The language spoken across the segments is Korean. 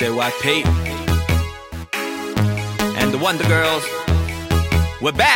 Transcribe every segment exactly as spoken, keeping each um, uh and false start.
J Y P and the Wonder Girls. We're back.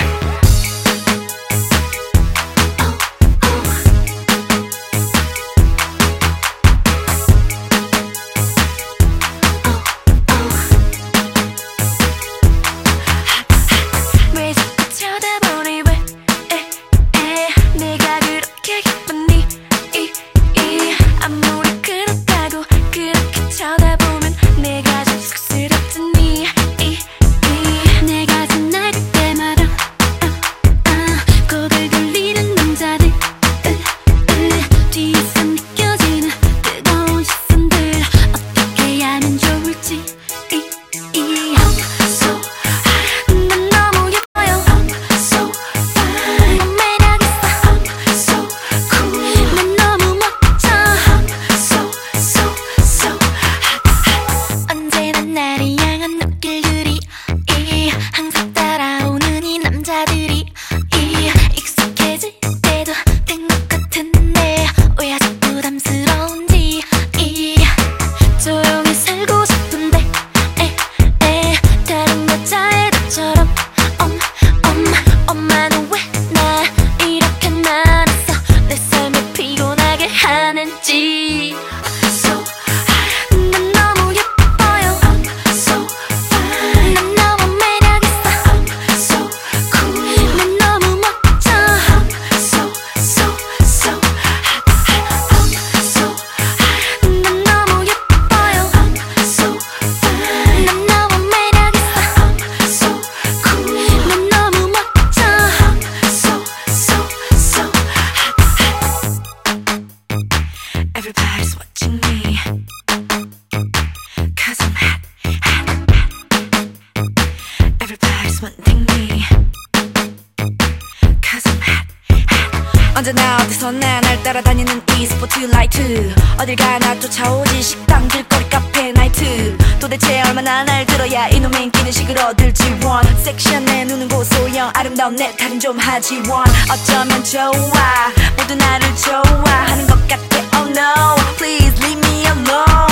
Everybody's watching me, 'cause I'm hot, hot, hot. Everybody's wanting me, 'cause I'm hot, hot. 언제나 어디서나 날 따라다니는 이 스포트라이트, 어딜 가나 쫓아오지. 식당, 길거리, 카페, 나이트. 도대체 얼마나 날 들어야 이놈의 인기는 시끄러들지 원. 섹시한 내 눈은 고소형, 아름다운 내 탈은 좀 하지 원. 어쩌면 좋아, 모두 나를 좋아하는 것 같아. Oh no, please leave me alone.